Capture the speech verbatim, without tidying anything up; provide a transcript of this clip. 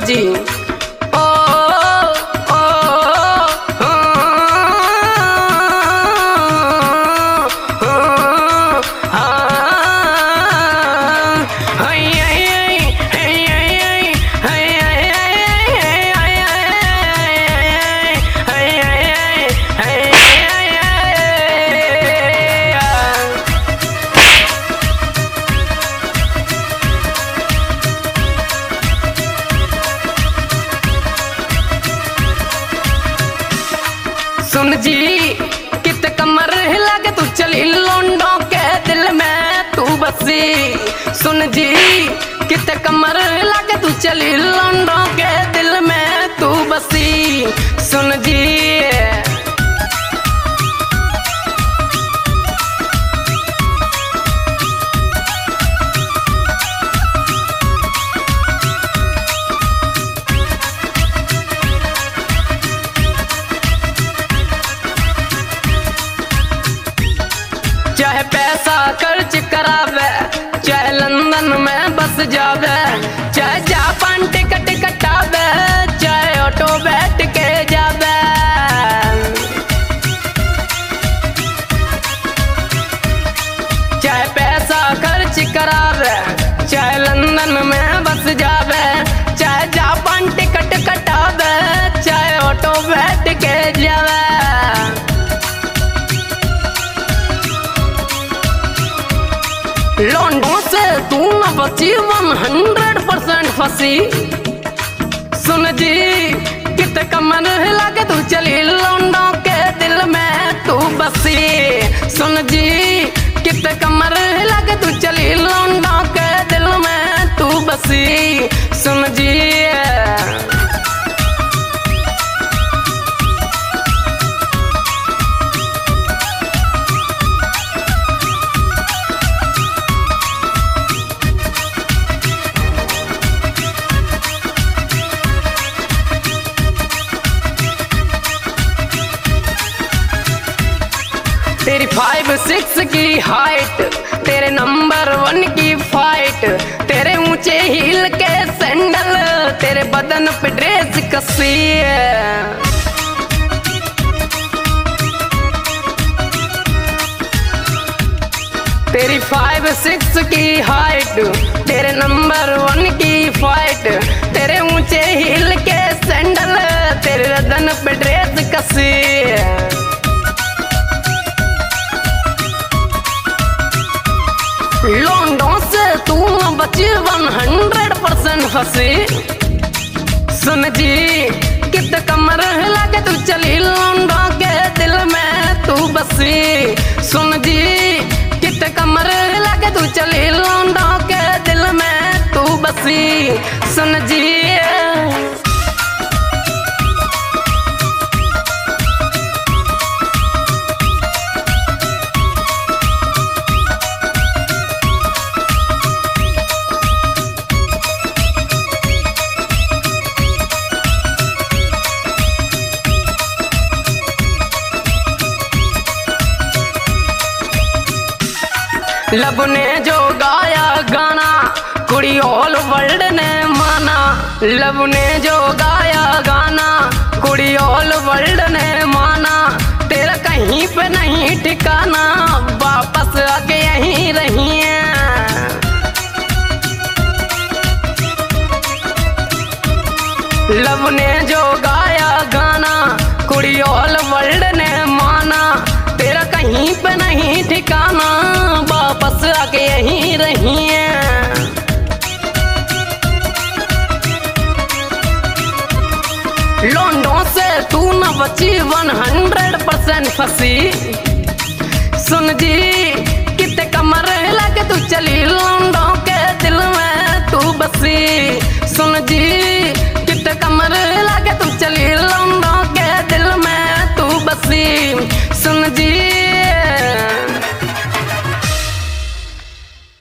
लोग जी। ओ ओ सुन जी कित कमर हिला के तू चली लौंडों के दिल में तू बसी। सुन जी कित कमर हिला के तू चली लौंडों के दिल में तू बसी। सुन जी चाहे पैसा खर्च करावे, चाहे लंदन में बस जावे, चाहे जापान टिकट कटावे, चाहे ऑटो बैठ के जावे। चाहे पैसा खर्च करावे, चाहे लंदन में बस जावे, चाहे जापान टिकट कटावे, चाहे ऑटो बैठ के जावे। लौंडों से तू न बची वन हंड्रेड परसेंट फंसी। सुन जी कित कमर हिला के तू चली लौंडों के दिल में तू बसी। सुन जी कित कमर हिला के तू चली लौंडों के दिल में तू बसी। सुन जी तेरी फाइव सिक्स की हाइट, तेरे नंबर वन की फाइट, तेरे ऊंचे हील के सैंडल, तेरे बदन पे ड्रेस कसी है। तेरी फाइव सिक्स की हाइट, तेरे नंबर वन की फाइट, तेरे ऊंचे हील के सैंडल, तेरे बदन पे ड्रेस कसी है। लौंडों से तू न बची वन हंड्रेड परसेंट फंसी। सुन जी कित कमर हिला के तू चली लौंडों के दिल में तू बसी। सुन जी कित कमर हिला के तू चली लौंडों के दिल में तू बसी। सुन जी लब ने जो गाया गाना कुड़ी ऑल वर्ल्ड ने माना। लब ने जो गाया गाना कुड़ी ऑल वर्ल्ड ने माना। तेरा कहीं पे नहीं ठिकाना, वापस आके यहीं रही है। लब ने जो गाया गाना कुड़ी ऑल वर्ल्ड ने माना। तेरा कहीं पे नहीं ठिकाना, वापस आके यहीं रही है। लौंडों से तू न बची वन हंड्रेड परसेंट फंसी। सुन जी कित कमर हिला के तू चली लौंडों के दिल में तू बसी। सुन जी कित कमर हिला के तू चली लौंडों के दिल में तू बसी। सुन जी